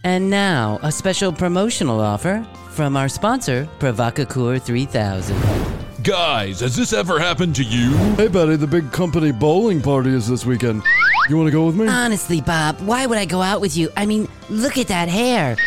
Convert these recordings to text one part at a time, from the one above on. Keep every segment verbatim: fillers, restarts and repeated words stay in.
And now, a special promotional offer from our sponsor, Provocateur three thousand. Guys, has this ever happened to you? Hey, buddy, the big company bowling party is this weekend. You want to go with me? Honestly, Bob, why would I go out with you? I mean, look at that hair.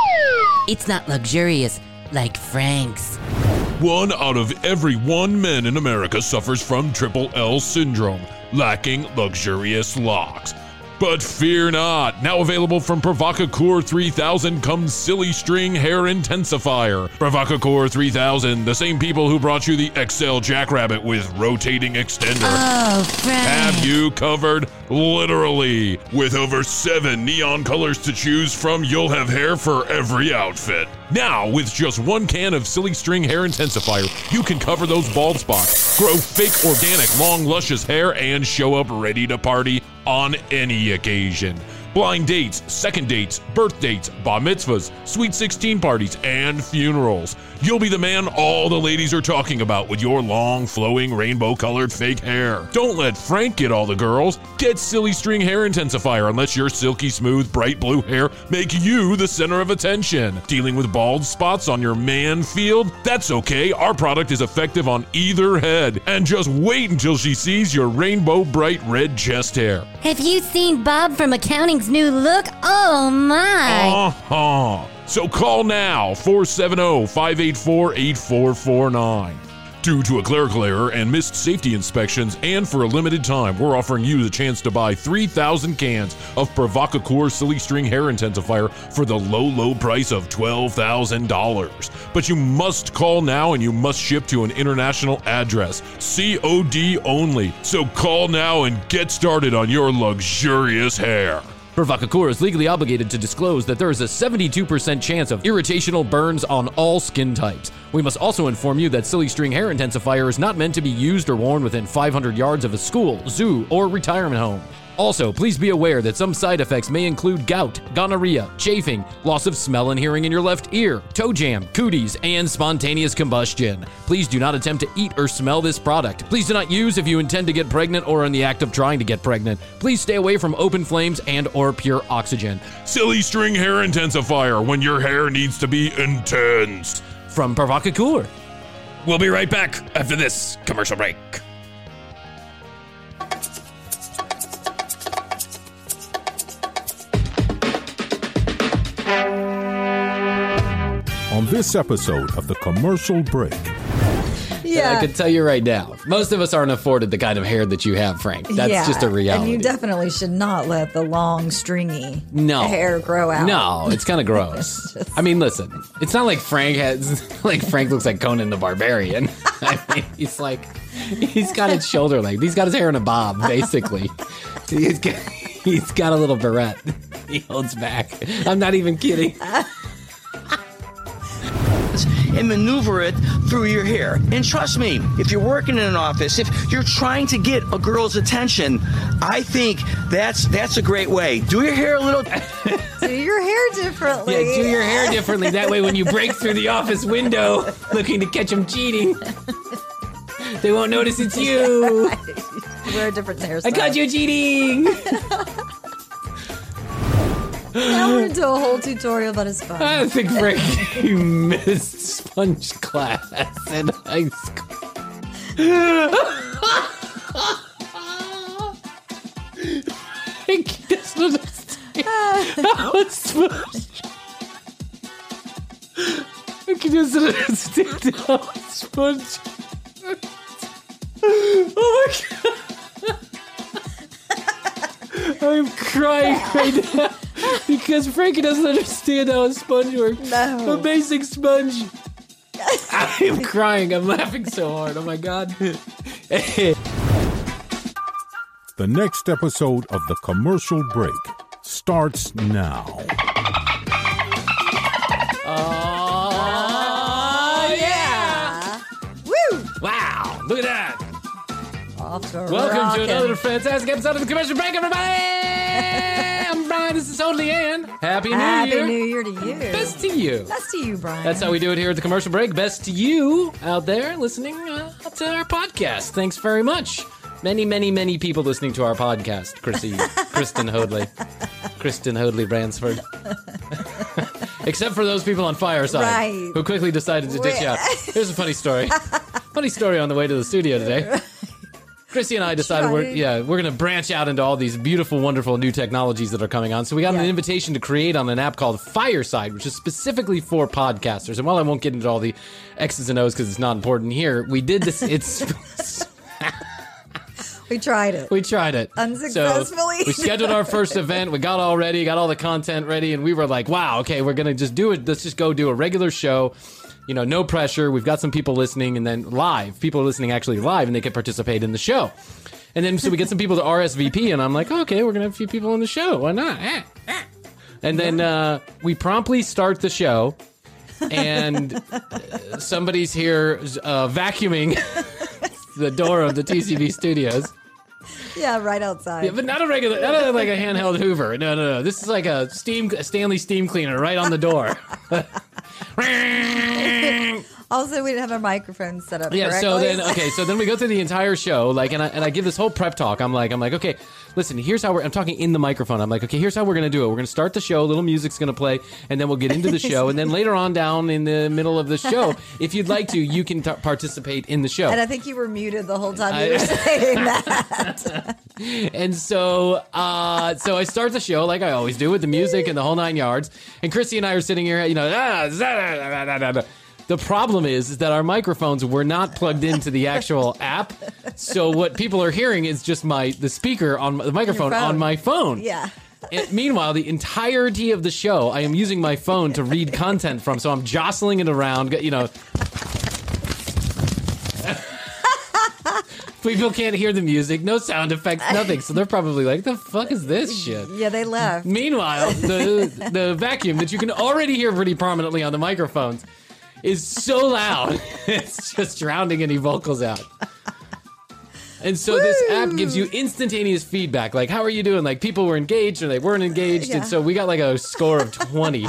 It's not luxurious like Frank's. One out of every one man in America suffers from triple L syndrome, lacking luxurious locks. But fear not, now available from Provocateur three thousand comes Silly String Hair Intensifier. Provocateur three thousand, the same people who brought you the X L Jackrabbit with rotating extender. Oh, Frank. Have you covered? Literally. With over seven neon colors to choose from, you'll have hair for every outfit. Now, with just one can of Silly String Hair Intensifier, you can cover those bald spots, grow fake, organic, long, luscious hair, and show up ready to party on any occasion. Blind dates, second dates, birth dates, bar mitzvahs, sweet sixteen parties, and funerals. You'll be the man all the ladies are talking about with your long, flowing, rainbow-colored fake hair. Don't let Frank get all the girls. Get Silly String Hair Intensifier and let your silky smooth, bright blue hair make you the center of attention. Dealing with bald spots on your man field? That's okay. Our product is effective on either head. And just wait until she sees your rainbow bright red chest hair. Have you seen Bob from Accounting's new look? Oh my! Uh-huh. So call now, four seven zero, five eight four, eight four four nine. Due to a clerical error and missed safety inspections, and for a limited time, we're offering you the chance to buy three thousand cans of Provocateur Silly String Hair Intensifier for the low, low price of twelve thousand dollars. But you must call now and you must ship to an international address. C O D only. So call now and get started on your luxurious hair. Provocateur is legally obligated to disclose that there is a seventy-two percent chance of irritational burns on all skin types. We must also inform you that Silly String Hair Intensifier is not meant to be used or worn within five hundred yards of a school, zoo, or retirement home. Also, please be aware that some side effects may include gout, gonorrhea, chafing, loss of smell and hearing in your left ear, toe jam, cooties, and spontaneous combustion. Please do not attempt to eat or smell this product. Please do not use if you intend to get pregnant or are in the act of trying to get pregnant. Please stay away from open flames and or pure oxygen. Silly String Hair Intensifier, when your hair needs to be intense. From Provocateur. We'll be right back after this commercial break. On this episode of The Commercial Break. Yeah. I can tell you right now, most of us aren't afforded the kind of hair that you have, Frank. That's yeah, just a reality. And you definitely should not let the long, stringy no. hair grow out. No, it's kind of gross. just... I mean, listen, it's not like Frank has, like Frank looks like Conan the Barbarian. I mean, he's like, he's got his shoulder length. He's got his hair in a bob, basically. he's, got, he's got a little barrette. He holds back. I'm not even kidding. And maneuver it through your hair. And trust me, if you're working in an office, if you're trying to get a girl's attention, I think that's that's a great way. Do your hair a little... Do your hair differently. Yeah, do your hair differently. That way when you break through the office window looking to catch them cheating, they won't notice it's you. Wear a different hairstyle. I caught you cheating. Now we're into a whole tutorial about a sponge. I think Frank missed sponge class in high school. Frank doesn't understand how a sponge... Frank doesn't understand how a sponge... Oh my God! I'm crying right now. Because Frankie doesn't understand how a sponge works. No. A basic sponge. I'm crying. I'm laughing so hard. Oh my God. The next episode of The Commercial Break starts now. Oh, yeah. Woo! Wow. Look at that. Off to Welcome rockin'. to another fantastic episode of The Commercial Break, everybody. I'm Brian. This is Totally Ann. Happy New Happy Year. New Year to you. Best to you. Best to you, Brian. That's how we do it here at The Commercial Break. Best to you out there listening uh, to our podcast. Thanks very much. Many, many, many people listening to our podcast. Chrissy, Kristen Hoadley. Kristen Hoadley Bransford. Except for those people on Fireside Right. who quickly decided to ditch Wait. out. Here's a funny story. Funny story on the way to the studio today. Chrissy and I decided we're Tried. yeah we're going to branch out into all these beautiful, wonderful new technologies that are coming on. So we got Yeah. an invitation to create on an app called Fireside, which is specifically for podcasters. And while I won't get into all the X's and O's because it's not important here, we did this. It's We tried it. we tried it Unsuccessfully. So we scheduled our first event. We got all ready, got all the content ready, and we were like, "Wow, okay, we're going to just do it. Let's just go do a regular show." You know, no pressure. We've got some people listening, and then live. People are listening actually live, and they can participate in the show. And then so we get some people to R S V P, and I'm like, okay, we're going to have a few people on the show. Why not? Eh, eh. And then uh, we promptly start the show, and uh, somebody's here uh, vacuuming the door of the T C B studios. Yeah, right outside. Yeah, but not a regular, not a, like a handheld Hoover. No, no, no. This is like a steam, a Stanley steam cleaner right on the door. Also, we didn't have our microphone set up Yeah. correctly. So then, okay. So then we go through the entire show, like, and I and I give this whole prep talk. I'm like, I'm like, okay, listen. Here's how we're. I'm talking in the microphone. I'm like, okay, here's how we're gonna do it. We're gonna start the show. A little music's gonna play, and then we'll get into the show. And then later on, down in the middle of the show, if you'd like to, you can t- participate in the show. And I think you were muted the whole time I- you were saying that. And so, uh, so I start the show like I always do with the music and the whole nine yards. And Christy and I are sitting here, you know. Ah, zah, da, da, da, da. The problem is, is that our microphones were not plugged into the actual app. So what people are hearing is just my the speaker on the microphone phone. on my phone. Yeah. And meanwhile, the entirety of the show, I am using my phone to read content from. So I'm jostling it around, you know. People can't hear the music, no sound effects, nothing. So they're probably like, the fuck is this shit? Yeah, they left. Meanwhile, the the vacuum that you can already hear pretty prominently on the microphones is so loud, it's just drowning any vocals out. And so this app gives you instantaneous feedback, like, how are you doing? Like, people were engaged or they weren't engaged. Yeah. And so we got like a score of twenty,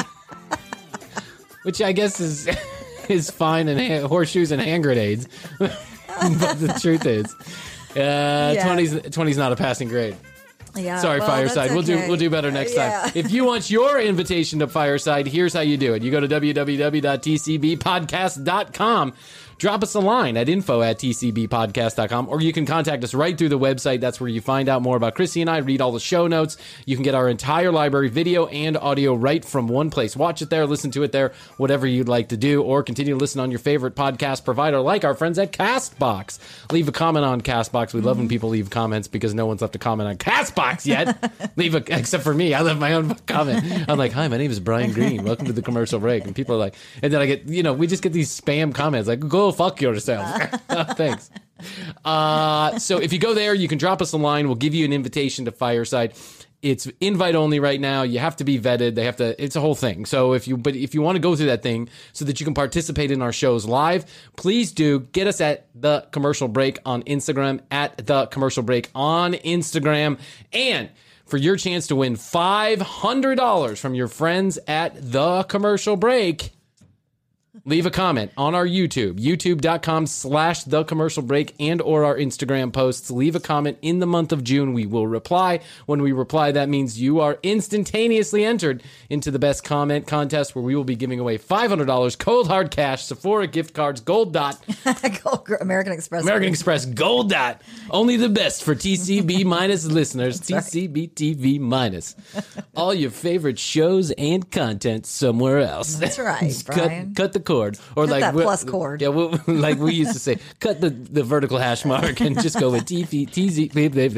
which I guess is is fine, and ha- horseshoes and hand grenades. But the truth is, uh, Yeah. twenty's twenty's not a passing grade. Yeah, Sorry, well, Fireside. that's We'll do okay. we'll do better next Yeah. time. If you want your invitation to Fireside, here's how you do it. You go to w w w dot t c b podcast dot com. Drop us a line at info at t c b podcast dot com, or you can contact us right through the website. That's where you find out more about Chrissy and I, read all the show notes. You can get our entire library, video and audio, right from one place. Watch it there, listen to it there, whatever you'd like to do, or continue to listen on your favorite podcast provider, like our friends at CastBox. Leave a comment on CastBox. We love when people leave comments because no one's left a comment on CastBox yet. Leave a, except for me. I left my own comment. I'm like, hi, my name is Brian Green. Welcome to the commercial break. And people are like, and then I get, you know, we just get these spam comments like, go fuck yourself. Thanks. Uh, so if you go there, you can drop us a line. We'll give you an invitation to Fireside. It's invite only right now. You have to be vetted. They have to, it's a whole thing. So if you, but if you want to go through that thing so that you can participate in our shows live, please do get us at The Commercial Break on Instagram, at The Commercial Break on Instagram. And for your chance to win five hundred dollars from your friends at The Commercial Break, leave a comment on our YouTube, youtube.com slash the commercial break, and or our Instagram posts. Leave a comment in the month of June. We will reply. When we reply, that means you are instantaneously entered into the best comment contest, where we will be giving away five hundred dollars cold hard cash, Sephora gift cards, Gold Dot, American Express. American Express Gold Dot. Only the best for T C B minus listeners. T C B T V minus. All your favorite shows and content somewhere else. That's right, Brian. cut, cut the cord. Or Cut like that we- plus cord. Yeah, we, like we used to say, cut the, the vertical hash mark and just go with T V T Z.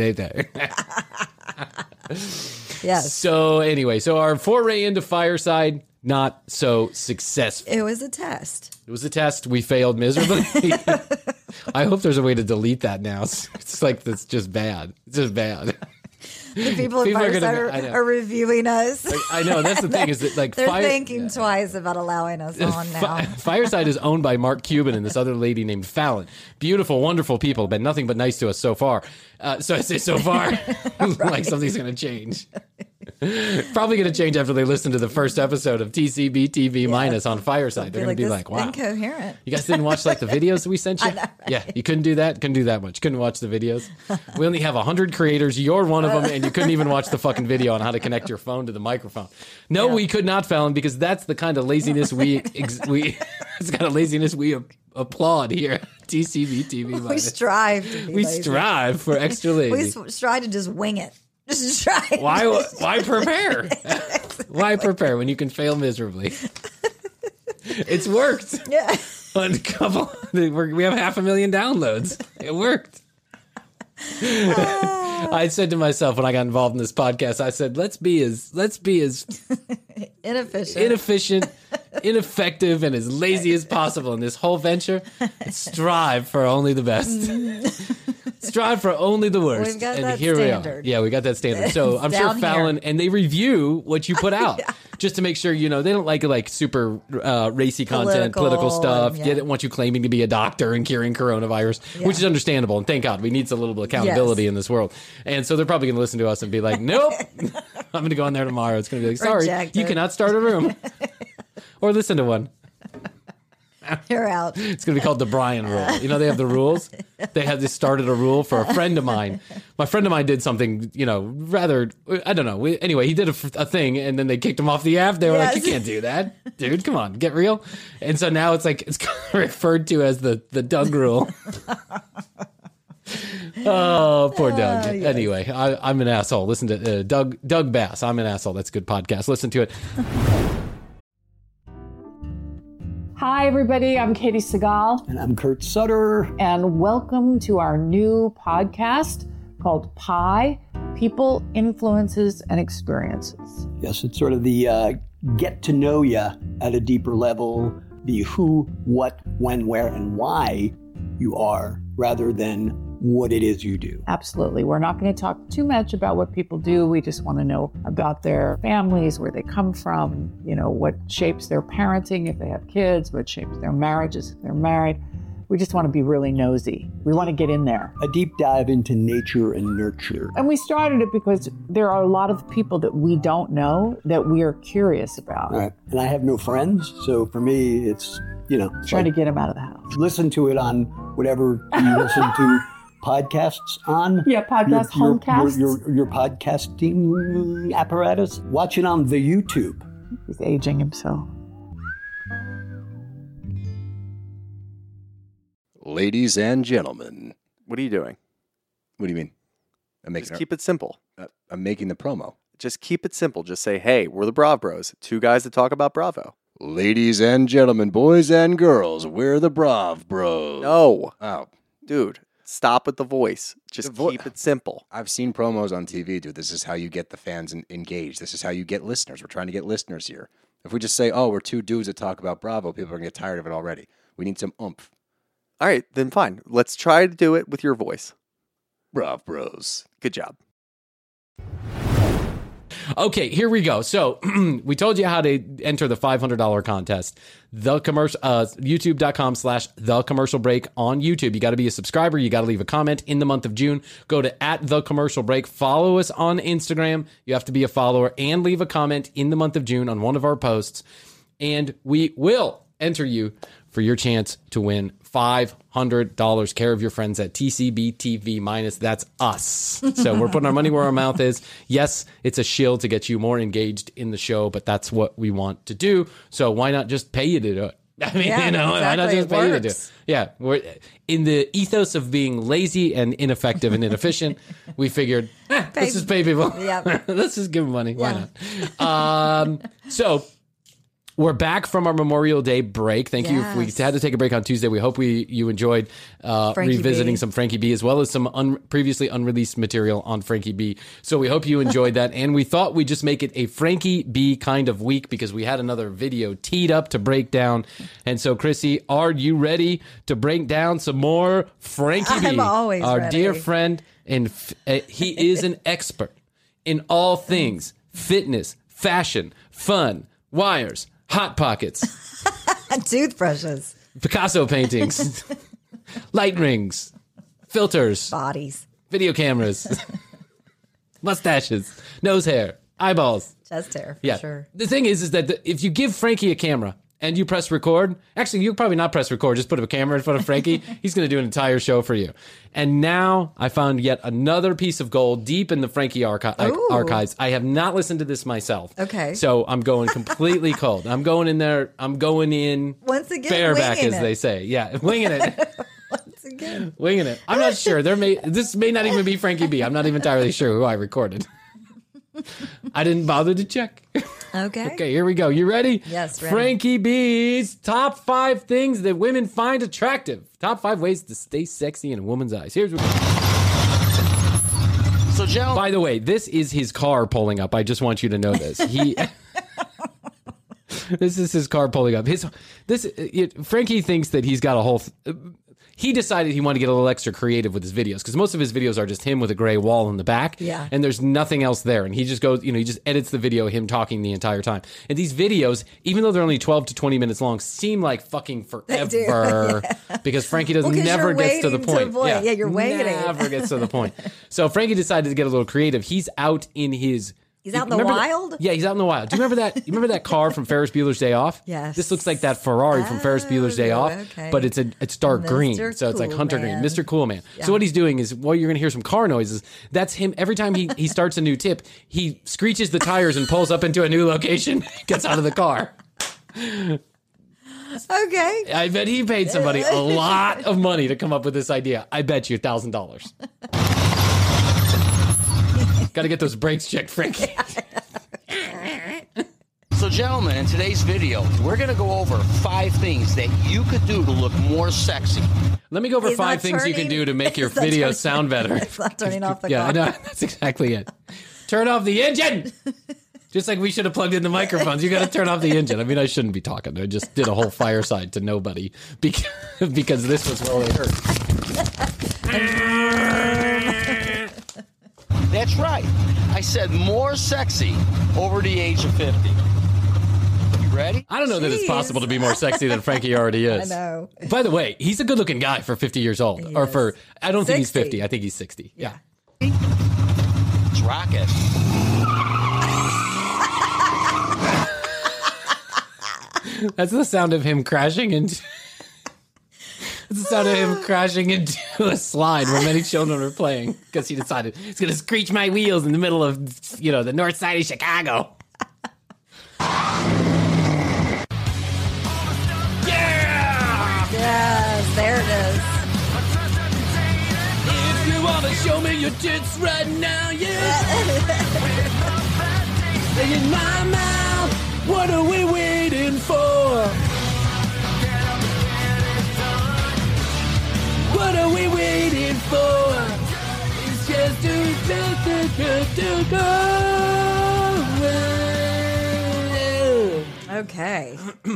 Yes. So anyway, so our foray into Fireside, not so successful. It was a test. It was a test. We failed miserably. I hope there's a way to delete that now. It's, it's like, that's just bad. It's just bad. The people in People are Fireside gonna- are, I know. are reviewing us. Like, I know, that's the thing, is that like They're Fire- thinking twice about allowing us on now. Fi- Fireside is owned by Mark Cuban and this other lady named Fallon. Beautiful, wonderful people. Been nothing but nice to us so far. Uh, so I say so far, like something's going to change. Probably going to change after they listen to the first episode of T C B T V minus on Fireside. They're going to be like, wow. Incoherent. You guys didn't watch like the videos we sent you? I know, right? Yeah, you couldn't do that? Couldn't do that much. Couldn't watch the videos. We only have one hundred creators. You're one of them, and you couldn't even watch the fucking video on how to connect your phone to the microphone. No, Yeah. we could not, Fallon, because that's the kind of laziness we, ex- we it's the kind of laziness we a- applaud here at T C B T V We minus. strive to be We lazy. strive for extra We lazy. s- strive to just wing it. Just try. Why, why prepare? Why prepare when you can fail miserably? It's worked. Yeah. On a couple, we're- we have half a million downloads. It worked. I said to myself when I got involved in this podcast, I said, "Let's be as let's be as Inefficient. inefficient, ineffective, and as lazy as possible in this whole venture. And strive for only the best. Strive for only the worst." We've got and that here standard. we are. Yeah, we got that standard. So It's I'm sure down here. Fallon, and they review what you put out. Just to make sure, you know, they don't like like super uh, racy content, Political, political stuff. yeah. They don't want you claiming to be a doctor and curing coronavirus, which is understandable. And thank God, we need a little bit of accountability Yes. in this world. And so they're probably going to listen to us and be like, nope, I'm going to go on there tomorrow. It's going to be like, sorry, Rejected. you cannot start a room or listen to one. You're out. It's going to be called the Brian rule. You know, they have the rules. They have this started a rule for a friend of mine. My friend of mine did something, you know, rather, I don't know. We, anyway, he did a, a thing and then they kicked him off the app. They were like, Yes. you can't do that. Dude, come on, get real. And so now it's like, it's referred to as the, the Doug rule. Oh, poor Doug. yes. Anyway, I, I'm an asshole. Listen to uh, Doug, Doug Bass. I'm an asshole. That's a good podcast. Listen to it. Hi, everybody. I'm Katie Segal, And I'm Kurt Sutter. and welcome to our new podcast called Pi People, Influences, and Experiences. Yes, it's sort of the uh, get to know you at a deeper level, the who, what, when, where, and why you are, rather than what it is you do. Absolutely. We're not going to talk too much about what people do. We just want to know about their families, where they come from, you know, what shapes their parenting if they have kids, what shapes their marriages if they're married. We just want to be really nosy. We want to get in there. A deep dive into nature and nurture. And we started it because there are a lot of people that we don't know that we are curious about. All right. And I have no friends, so for me, it's, you know, Trying like, to get them out of the house. listen to it on whatever you listen to podcasts on. Yeah, podcast, your, your, homecasts. Your, your, your podcasting apparatus. Watch it on the YouTube. He's aging himself. Ladies and gentlemen, What are you doing? what do you mean? I'm making. Just keep it simple. uh, I'm making the promo. Just keep it simple. Just say, hey, we're the Brav Bros. Two guys that talk about Bravo. Ladies and gentlemen, boys and girls, we're the Brav Bros. No. Oh, Dude, stop with the voice. Just The vo- keep it simple. I've seen promos on T V, dude. This is how you get the fans en- engaged. This is how you get listeners. We're trying to get listeners here. If we just say, oh, we're two dudes that talk about Bravo, people are going to get tired of it already. We need some oomph. All right, then fine. Let's try to do it with your voice. Brav Bros. Good job. Okay, here we go. So we told you how to enter the five hundred dollars contest. The commercial, uh, youtube.com slash the commercial break on YouTube. You got to be a subscriber. You got to leave a comment in the month of June. Go to at the commercial break. Follow us on Instagram. You have to be a follower and leave a comment in the month of June on one of our posts. And we will enter you for your chance to win five hundred dollars. Care of your friends at T C B T V minus. That's us. So we're putting our money where our mouth is. Yes, it's a shill to get you more engaged in the show, but that's what we want to do. So why not just pay you to do it? I mean, Yeah, you know, why not exactly. just It pay you to do works. it? Yeah. We're in the ethos of being lazy and ineffective and inefficient. We figured, eh, Pay- let's just pay people. Yep. Let's just give them money. Why Yeah. not? Um, so we're back from our Memorial Day break. Thank you. We Yes. had to take a break on Tuesday. We hope we you enjoyed uh, Frankie revisiting B. some Frankie B as well as some un- previously unreleased material on Frankie B. So we hope you enjoyed that. And we thought we'd just make it a Frankie B kind of week because we had another video teed up to break down. And so, Chrissy, are you ready to break down some more Frankie B? I'm always Our ready. dear friend, and f- uh, he is an expert in all things fitness, fashion, fun, wires, Hot Pockets, Toothbrushes, Picasso paintings, light rings, filters, bodies, video cameras, mustaches, nose hair, Eyeballs. Chest hair, for Yeah. sure. The thing is, is that the, if you give Frankie a camera and you press record, actually, you probably not press record, just put a camera in front of Frankie. He's going to do an entire show for you. And now I found yet another piece of gold deep in the Frankie archi- Ooh. archives. I have not listened to this myself. Okay. So I'm going completely cold. I'm going in there. I'm going in Once again, bareback, winging as it. they say. Yeah, winging it. Once again. Winging it. I'm not sure. There may this may not even be Frankie B. I'm not even entirely sure who I recorded. I didn't bother to check. Okay. Okay, here we go. You ready? Yes, ready. Frankie B's top five things that women find attractive. Top five ways to stay sexy in a woman's eyes. Here's what. So, Joe. By the way, this is his car pulling up. I just want you to know this. He. This is his car pulling up. His this it, Frankie thinks that he's got a whole. Th- he decided he wanted to get a little extra creative with his videos because most of his videos are just him with a gray wall in the back, Yeah. and there's nothing else there. And he just goes, you know, he just edits the video him talking the entire time. And these videos, even though they're only twelve to twenty minutes long, seem like fucking They do, forever yeah. because Frankie does Well, 'cause never you're gets to the waiting to point. avoid- yeah, you're waiting. Never gets to the point. So Frankie decided to get a little creative. He's out in his. He's out in the Remember the- wild? yeah, he's out in the wild. Do you remember that? You remember that car from Ferris Bueller's Day Off? Yes. This looks like that Ferrari from Ferris Bueller's Day Oh, Off, okay. but it's a it's dark green, Mister so it's like Cool Hunter Man. Green, Mister Cool Man. Yeah. So what he's doing is, while you're going to hear some car noises, that's him. Every time he he starts a new tip, he screeches the tires and pulls up into a new location, gets out of the car. Okay. I bet he paid somebody a lot of money to come up with this idea. I bet you a thousand dollars. Got to get those brakes checked, Frankie. So, gentlemen, in today's video, we're going to go over five things that you could do to look more sexy. Let me go over He's five not things you can turning- do to make your he's not video turning- sound better. It's not turning off the Yeah, I car. know. That's exactly it. Turn off the engine. Just like we should have plugged in the microphones. You got to turn off the engine. I mean, I shouldn't be talking. I just did a whole fireside to nobody because, because this was really hurt. That's right. I said more sexy over the age of fifty. You ready? I don't know that it's Jeez. possible to be more sexy than Frankie already is. I know. By the way, he's a good-looking guy for fifty years old. He or is. for, I don't think he's sixty. fifty. I think he's sixty. Yeah. Let's rock it. That's the sound of him crashing into. That's the sound of him crashing into a slide where many children are playing because he decided he's going to screech my wheels in the middle of, you know, the north side of Chicago. Yes, there it is. If you want to show me your tits right now, yeah. In my mouth, what are we waiting for? What are we waiting for? It's just to, to, to, to go. Okay.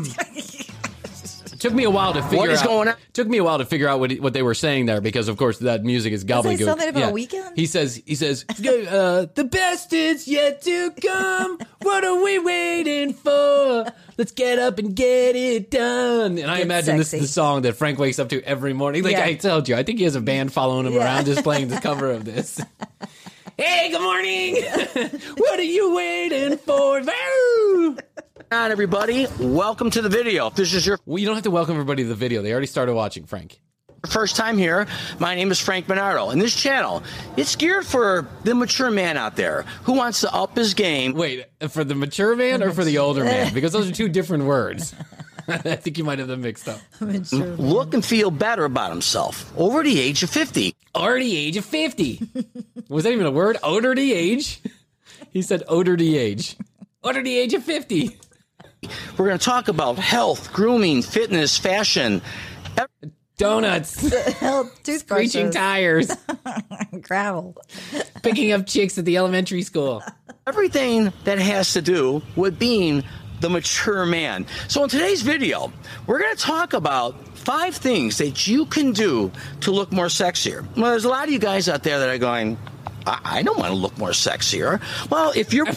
It took me a while to figure What is out. going on? Took me a while to figure out what he, what they were saying there because, of course, that music is gobbledygook. say something about a weekend? He says, he says, uh, the best is yet to come. What are we waiting for? Let's get up and get it done. And I Get imagine this sexy. is the song that Frank wakes up to every morning. Like Yeah. I told you, I think he has a band following him Yeah. around just playing the cover of this. Hey, good morning. What are you waiting for? Woo! Hi, everybody. Welcome to the video. If this is your Well, you don't have to welcome everybody to the video. They already started watching, Frank. first time here, my name is Frank Bernardo, and this channel, it's geared for the mature man out there who wants to up his game. Wait, for the mature man or for the older man? Because those are two different words. I think you might have them mixed up. Look and feel better about himself over the age of fifty. Over the age of fifty. Was that even a word? Over the age? He said over the age. Over the age of fifty. We're going to talk about health, grooming, fitness, fashion. Donuts. Toothbrushes. Screeching tires. Gravel. Picking up chicks at the elementary school. Everything that has to do with being the mature man. So in today's video, we're going to talk about five things that you can do to look more sexier. Well, there's a lot of you guys out there that are going, I, I don't want to look more sexier. Well, if you're...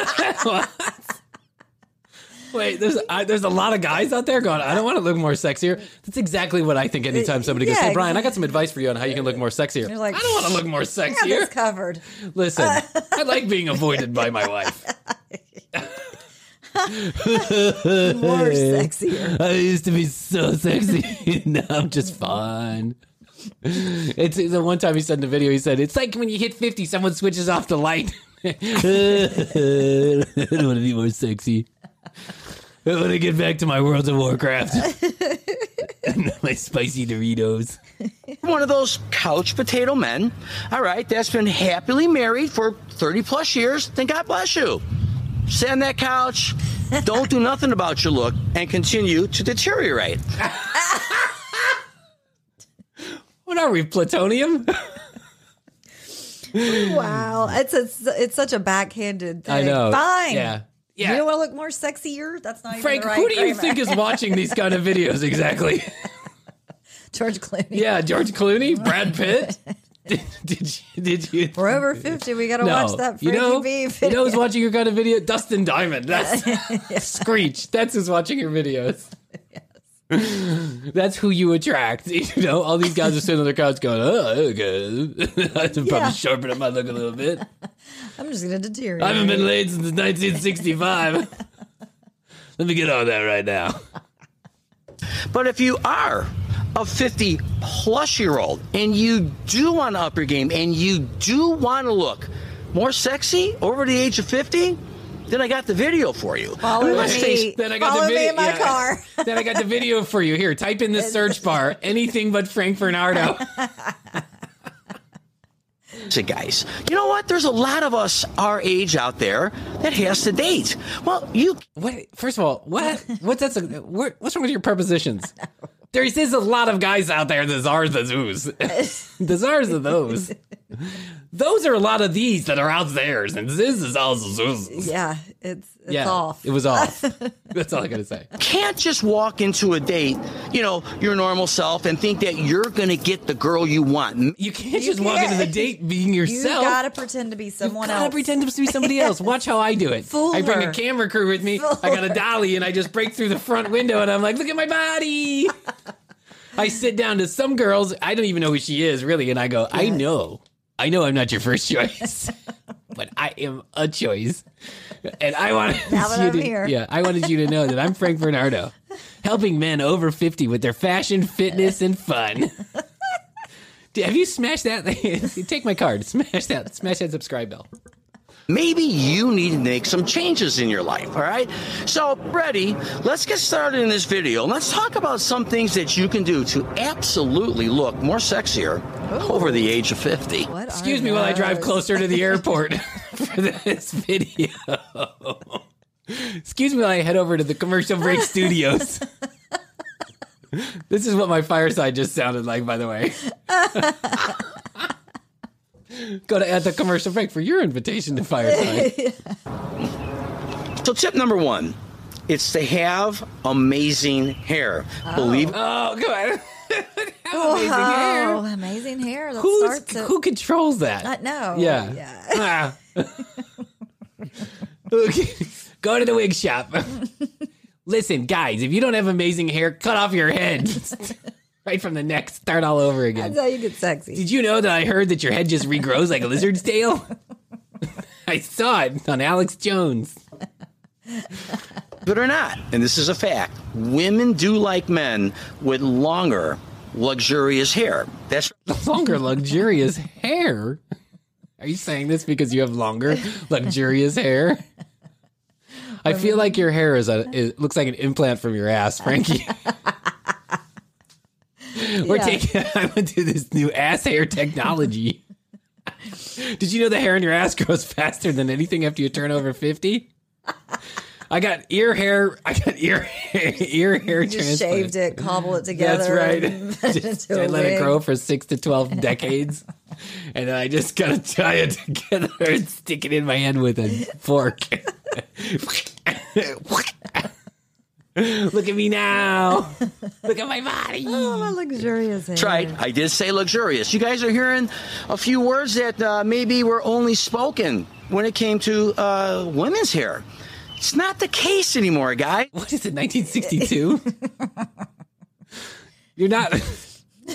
Wait, there's I, there's a lot of guys out there going, I don't want to look more sexier. That's exactly what I think anytime somebody goes, Yeah, hey, Brian, I got some advice for you on how you can look more sexier. You're like, I don't want to look more I got sexier. this covered. Listen, I like being avoided by my wife. More sexier. I used to be so sexy. Now I'm just fine. It's the one time he said in the video, he said, it's like when you hit fifty, someone switches off the light. I don't want to be more sexy. I want to get back to my World of Warcraft. My spicy Doritos. One of those couch potato men, all right, that's been happily married for thirty plus years, then God bless you. Sit on that couch, don't do nothing about your look, and continue to deteriorate. What are we, plutonium? Wow, it's a, it's such a backhanded thing. I know. Fine. Yeah. Yeah. You don't want to look more sexier? That's not Frank, even the right who do you frame. think is watching these kind of videos exactly? George Clooney. Yeah, George Clooney, Brad Pitt. Did, did you? Did you? We're over fifty. We got to No. watch that Frankie You know, B you video. know who's watching your kind of video? Dustin Diamond. That's Screech. That's who's watching your videos. That's who you attract. You know, all these guys are sitting on their couch going, oh, okay. I have to Yeah. probably sharpen up my look a little bit. I'm just going to deteriorate. I haven't been laid since nineteen sixty-five. Let me get on that right now. But if you are a fifty plus year old and you do want to up your game and you do want to look more sexy over the age of fifty, then I got the video for you. Follow Let's me. face- Then I got Follow the video. me in my car. Then I got the video for you. Here, type in the search bar anything but Frank Bernardo. So guys, you know what? There's a lot of us our age out there that has to date. Well, you. What? First of all, what? What's that's? A, what, what's wrong with your prepositions? There is a lot of guys out there. The czars, the zoos, the czars of those. Those are a lot of these that are out there, and this is also zoos. Yeah, it's it's Yeah, off. it was off. That's all I gotta say. Can't just walk into a date, you know, your normal self and think that you're going to get the girl you want. You can't just walk into the date being yourself. You gotta pretend to be someone You gotta else. pretend to be somebody else. Watch how I do it. Fool I bring her. a camera crew with me. Fool I got a dolly, and I just break through the front window, and I'm like, look at my body. I sit down to some girls. I don't even know who she is, really, and I go, I know. I know I'm not your first choice, but I am a choice. And I wanted Now that you I'm to, here. yeah, I wanted you to know that I'm Frank Bernardo, helping men over fifty with their fashion, fitness, and fun. Have you smashed that? Take my card. Smash that. Smash that subscribe bell. Maybe you need to make some changes in your life, all right? So, ready, let's get started in this video. Let's talk about some things that you can do to absolutely look more sexier over the age of fifty. What Excuse are me while I drive those? closer to the airport for this video. Excuse me while I head over to the commercial break studios. This is what my fireside just sounded like, by the way. Go to at the commercial break for your invitation to fireside. So, tip number one, it's to have amazing hair. Believe Oh, come on. Have Oh, amazing hair. amazing hair. That Who's, starts at, who controls that? I know. Yeah. Yeah. Ah. Okay. Go to the wig shop. Listen, guys, if you don't have amazing hair, cut off your head. Right from the neck, start all over again. That's how you get sexy. Did you know that I heard that your head just regrows like a lizard's tail? I saw it on Alex Jones. it or not, and this is a fact, women do like men with longer, luxurious hair. That's Longer, luxurious hair? Are you saying this because you have longer, luxurious hair? I feel like your hair is a it looks like an implant from your ass, Frankie. We're Yeah. taking I went to this new ass hair technology. Did you know the hair in your ass grows faster than anything after you turn over fifty? I got ear hair. I got ear hair, ear hair You just transplant. shaved it, cobble it together. That's right. and put it Just- into a I let it wig. grow for six to twelve decades, and then I just gotta tie it together and stick it in my head with a fork. Look at me now. Look at my body. Oh, my luxurious hair. That's right. I did say luxurious. You guys are hearing a few words that uh, maybe were only spoken when it came to uh, women's hair. It's not the case anymore, guys. What is it, nineteen sixty-two? You're not.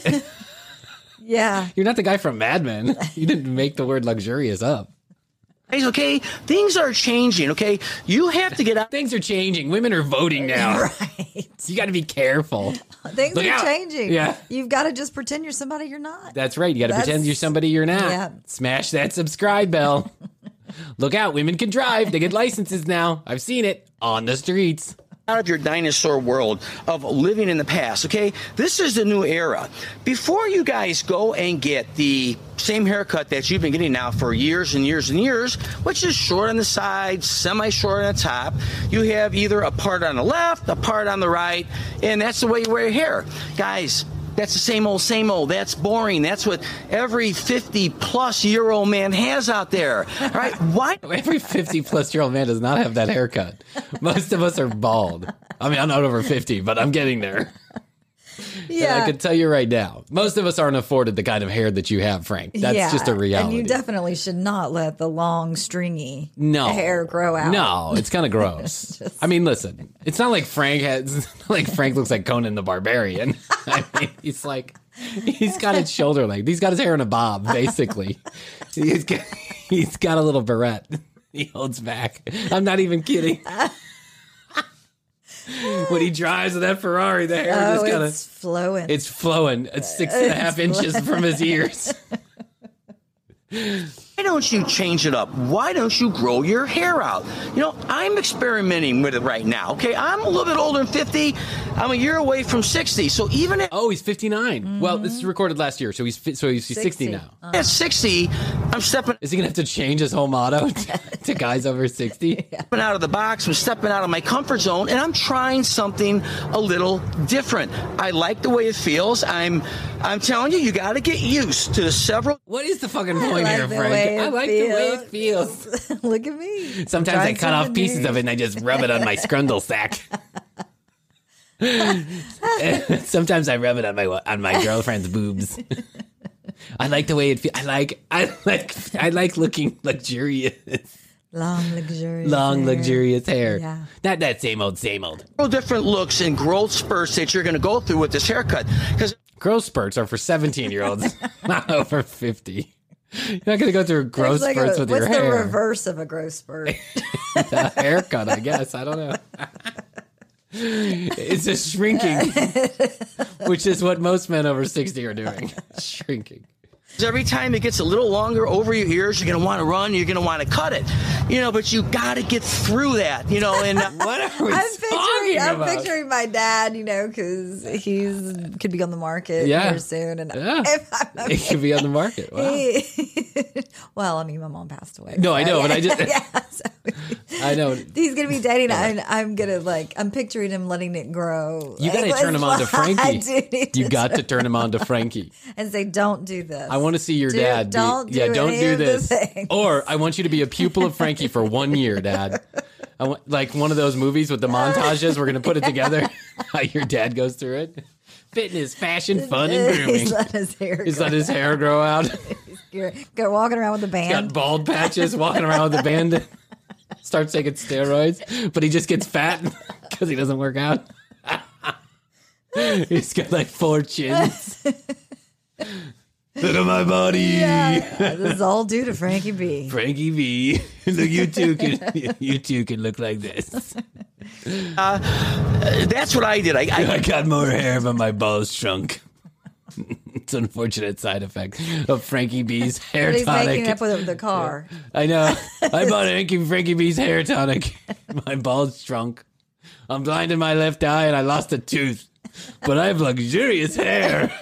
Yeah. You're not the guy from Mad Men. You didn't make the word luxurious up. Guys, okay, things are changing, okay? You have to get out. Things are changing. Women are voting now. Right. You got to be careful. Things Look are out. changing. Yeah. You've got to just pretend you're somebody you're not. That's right. You got to That's- pretend you're somebody you're not. Yeah. Smash that subscribe bell. Look out. Women can drive. They get licenses now. I've seen it on the streets. Out of your dinosaur world of living in the past, okay? This is the new era. Before you guys go and get the same haircut that you've been getting now for years and years and years, which is short on the side, semi-short on the top, you have either a part on the left, a part on the right, and that's the way you wear your hair. Guys, that's the same old, same old. That's boring. That's what every fifty-plus-year-old man has out there. All right? Why? Every fifty-plus-year-old man does not have that haircut. Most of us are bald. I mean, I'm not over fifty, but I'm getting there. Yeah. And I can tell you right now, most of us aren't afforded the kind of hair that you have, Frank. That's yeah. just a reality. And you definitely should not let the long, stringy no. hair grow out. No, it's kind of gross. Just... I mean, listen, it's not like Frank has, it's not like Frank looks like Conan the Barbarian. I mean, he's like, he's got his shoulder length. He's got his hair in a bob, basically. he's, got, he's got a little barrette. He holds back. I'm not even kidding. When he drives with that Ferrari, the hair oh, just kind of it's flowing. It's flowing. It's six and a half inches from his ears. Why don't you change it up? Why don't you grow your hair out? You know, I'm experimenting with it right now, okay? I'm a little bit older than fifty. I'm a year away from sixty. So even at... Oh, he's fifty-nine. Mm-hmm. Well, this is recorded last year, so he's fi- so he's sixty, sixty now. Uh-huh. At sixty, I'm stepping... Is he going to have to change his whole motto to, to guys over sixty? Yeah. Stepping out of the box, I'm stepping out of my comfort zone, and I'm trying something a little different. I like the way it feels. I'm I'm telling you, you got to get used to the several... What is the fucking point like here, Frank? I like feels. the way it feels. Look at me. Sometimes I cut off pieces news. of it and I just rub it on my scrundle sack. Sometimes I rub it on my on my girlfriend's boobs. I like the way it feels. I like I like I like looking luxurious. Long, luxurious Long, hair. luxurious hair. Yeah. Not that same old, same old. Different looks and growth spurts that you're going to go through with this haircut. Because growth spurts are for seventeen-year-olds, not over fifty. You're not going to go through growth like spurts a, with your what's hair. What's the reverse of a growth spurt? A haircut, I guess. I don't know. It's a shrinking, which is what most men over sixty are doing. Shrinking. Every time it gets a little longer over your ears, you're going to want to run, you're going to want to cut it. You know, but you got to get through that, you know. And uh, what are we I'm talking picturing, I'm about? picturing my dad, you know, because he's could be on the market Yeah. here soon. And Yeah. if I'm, It could be on the market. Wow. he- well, I mean, my mom passed away. No, I know, but I just- yeah, so I know. he's gonna be dating, and I'm gonna like, I'm picturing him letting it grow. You got to Like, turn him on to I Frankie. do need You to got to turn turn him on to Frankie. and say, don't do this. I want to see your Do- dad. Be, don't do yeah, don't any do of the this. things. Or I want you to be a pupil of Frankie for one year, Dad. I want, like one of those movies with the montages. We're going to put it together. How your dad goes through it. Fitness, fashion, fun, and grooming. He's let his hair. He's grow let his out. hair grow out. He's go walking around with a He's got band. bald patches, walking around with a band. Starts taking steroids, but he just gets fat because he doesn't work out. He's got like four chins. Look at my body. Yeah, this is all due to Frankie B. Frankie V. Look, you two can you two can look like this. uh, that's what I did. I, I, I got more hair, but my balls shrunk. It's an unfortunate side effect of Frankie B's hair But he's tonic. making up with the car. I know. I bought Frankie, Frankie B's hair tonic. My balls shrunk. I'm blind in my left eye and I lost a tooth, but I have luxurious hair.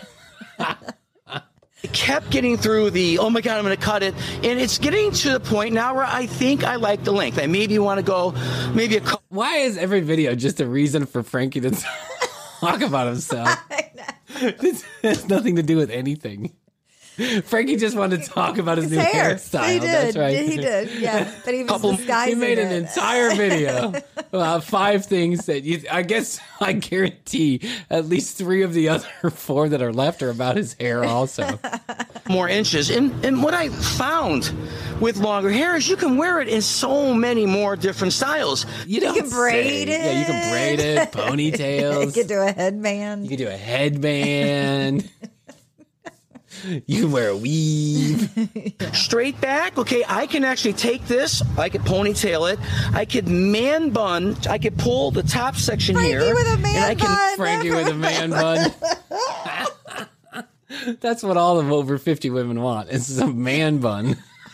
kept getting through the, oh my God, I'm going to cut it. And it's getting to the point now where I think I like the length. I maybe want to go maybe a couple. Why is every video just a reason for Frankie to talk about himself? This has nothing to do with anything. Frankie just wanted to talk about his, His new hair. hairstyle. He did. That's right. He did. Yeah, but he was Couple- disguising He made an it. entire video about five things that you, I guess I guarantee at least three of the other four that are left are about his hair also. More inches. And, and what I found with longer hair is you can wear it in so many more different styles. You, don't can braid say. it. Yeah, you can braid it, ponytails. You could do a headband. You could do a headband. You can wear a weave. Yeah. Straight back, okay, I can actually take this, I could ponytail it, I could man bun, I could pull the top section Frankie here. with a man and I can, bun. Frankie with a man bun. That's what all of over fifty women want. It's a man bun.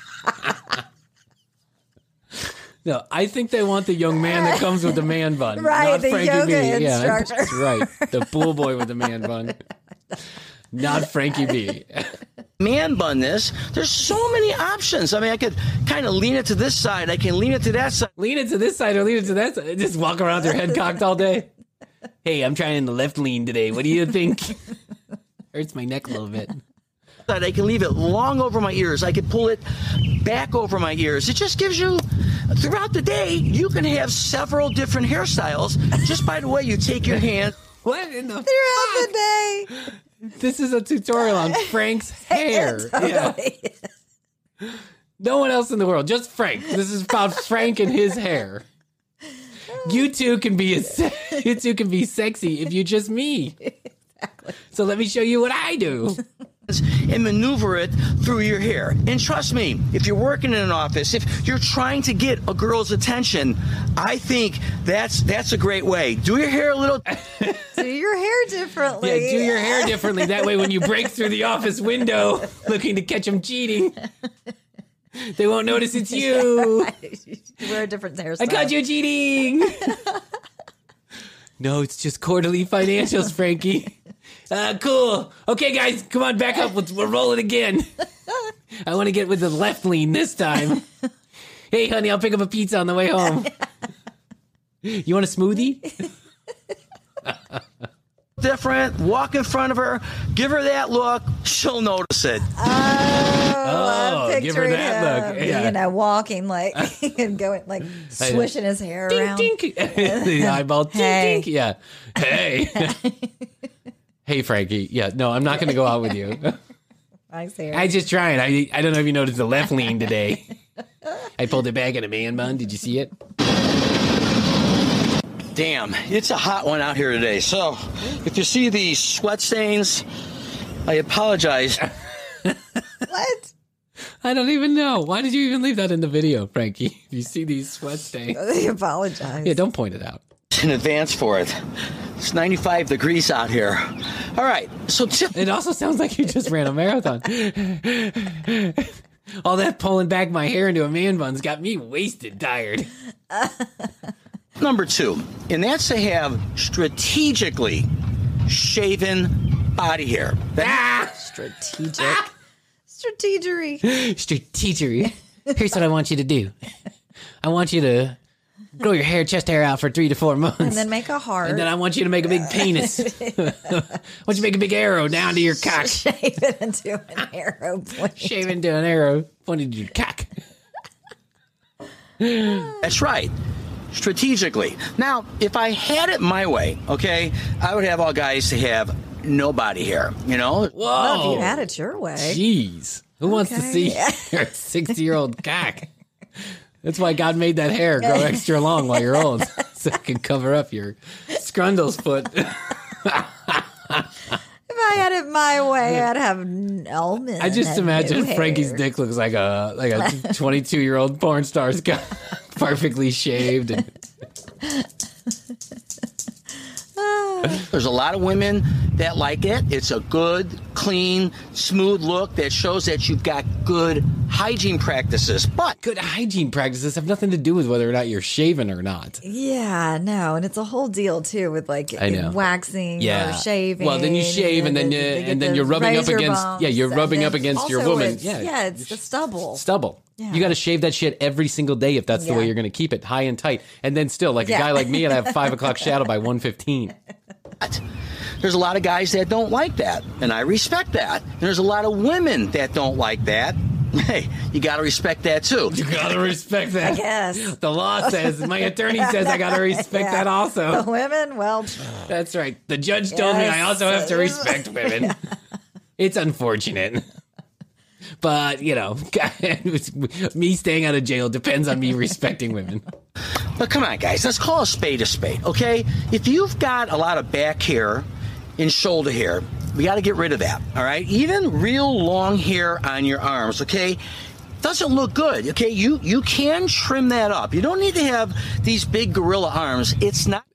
No, I think they want the young man that comes with the man bun. Right, not the Frankie yoga B. Yeah, instructor. that's right. The pool boy with the man bun. Not Frankie B. Man bun this. There's so many options. I mean, I could kind of lean it to this side. I can lean it to that side. Lean it to this side or lean it to that side. Just walk around with your head cocked all day. Hey, I'm trying the left lean today. What do you think? Hurts my neck a little bit. I can leave it long over my ears. I could pull it back over my ears. It just gives you, throughout the day, you can have several different hairstyles just by the way you take your hand. What in the Throughout the day. This is a tutorial on Frank's hair. Totally. Yeah. No one else in the world, just Frank. This is about Frank and his hair. You two can be a, you two can be sexy if you just me. Exactly. So let me show you what I do. And maneuver it through your hair. And trust me, if you're working in an office, if you're trying to get a girl's attention, I think that's that's a great way. Do your hair a little. Do your hair differently. Yeah, do your hair differently. That way when you break through the office window looking to catch them cheating, they won't notice it's you. You wear a different hairstyle. I caught you cheating. No, it's just quarterly financials, Frankie. Uh, cool. Okay, guys, come on, back up. Let's, we'll roll it again. I want to get with the left lean this time. Hey, honey, I'll pick up a pizza on the way home. You want a smoothie? Different. Walk in front of her. Give her that look. She'll notice it. Oh, I'm give her picturing that him, look. Yeah. You know, walking like and going like swishing his hair around. Dink, dink. The eyeball. Dink, Hey. dink. Yeah. Hey. Hey, Frankie. Yeah, no, I'm not going to go out with you. I see her. I just trying. I I don't know if you noticed the left lean today. I pulled it back in a man bun. Did you see it? Damn, it's a hot one out here today. So, if you see these sweat stains, I apologize. What? I don't even know. Why did you even leave that in the video, Frankie? If you see these sweat stains. I apologize. Yeah, don't point it out. In advance for it. It's ninety-five degrees out here. All right, so t- it also sounds like you just ran a marathon. All that pulling back my hair into a man bun's got me wasted tired. Number two, and that's to have strategically shaven body hair. Ah, strategic. Ah, strategery. Strategery. Here's what I want you to do. I want you to grow your hair, chest hair out for three to four months. And then make a heart. And then I want you to make a big penis. I want you to make a big arrow down to your cock. Shave it into an arrow. Shave into an arrow pointed to your cock. That's right. Strategically. Now, if I had it my way, okay, I would have all guys to have no body hair, you know? Whoa. Well, if you had it your way. Jeez. Who wants to see your sixty-year-old cock? That's why God made that hair grow extra long while you're old, so it can cover up your scrundle's foot. If I had it my way, I'd have almonds. I just imagine Frankie's hair. dick looks like a like a twenty-two-year-old porn star's got perfectly shaved. And There's a lot of women that like it. It's a good, clean, smooth look that shows that you've got good hygiene practices. But good hygiene practices have nothing to do with whether or not you're shaven or not. Yeah, no, and it's a whole deal too with like I know. waxing Yeah. or shaving. Well, then you shave, and then you, they get and then the you're rubbing up razor against. bumps, Yeah, you're and rubbing then up against your also woman. it's- Yeah, yeah, it's the stubble. Stubble. Yeah. You got to shave that shit every single day if that's the Yeah. way you're going to keep it high and tight. And then still, like Yeah. a guy like me, and I have five o'clock shadow by one fifteen. there's a lot of guys that don't like that, and I respect that. And there's a lot of women that don't like that. Hey, you got to respect that too. You got to respect that. I guess. The law says, my attorney says I got to respect Yeah. that also. The women, well, That's right. The judge told me I Yes. also have to respect women. It's unfortunate. But, you know, me staying out of jail depends on me respecting women. But come on, guys, let's call a spade a spade, okay? If you've got a lot of back hair and shoulder hair, We got to get rid of that, all right? Even real long hair on your arms, okay, doesn't look good, okay? You you can trim that up. You don't need to have these big gorilla arms. It's not...